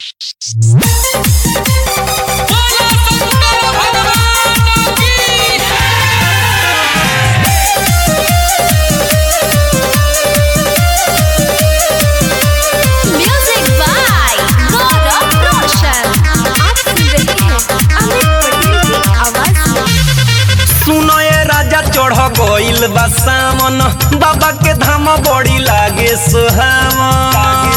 चढ़ गइल बा सावन बाबा के धाम बड़ी लागे सुहावन।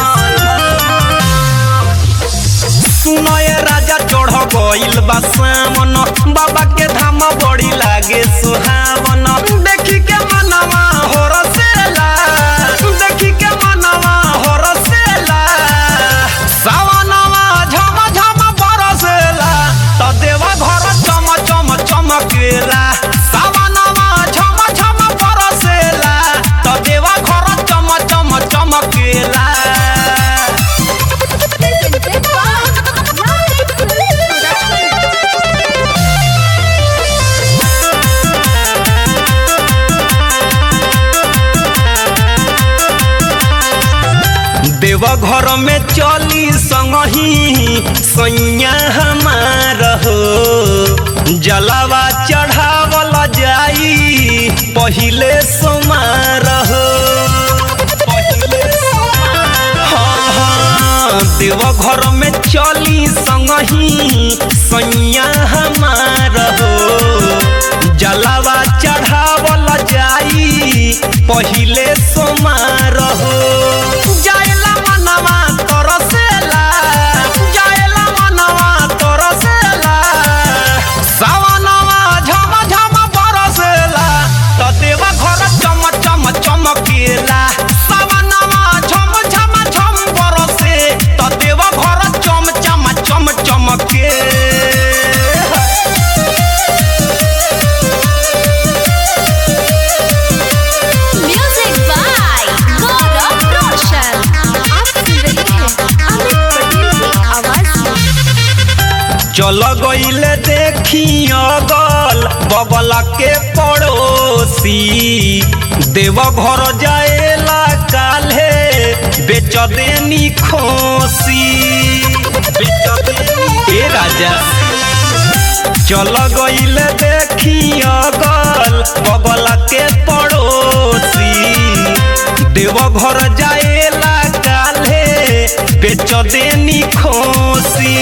सुनो ये राजा चढ़ गइल बा सावन बाबा के धाम बड़ी लागे सुहावन। देखी के मनवा हो रसेला, देखी के मनवा हो रसेला, सावनवा झम झम बरसेला त देवा घर चम चम चमकेला। देवा घर में चली संगही सैया हमार हो, जलावा चढ़ावल जाई पहिले सोमार हो। देवा घर में चली संगही सैया हमार हो, जलावा चढ़ावल जाई पहिले सोमार हो। चल गइले देखी अगल बगल के पड़ोसी, देव घर जाएला काल्हे बेच देनी खोसी। ए राजा चल गइले देखी अगल बगल के पड़ोसी, देव घर जाएला काल्हे बेच देनी खोसी।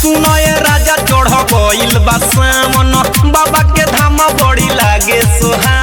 गइल बा सावन बाबा के धाम बड़ी लागे सुहा।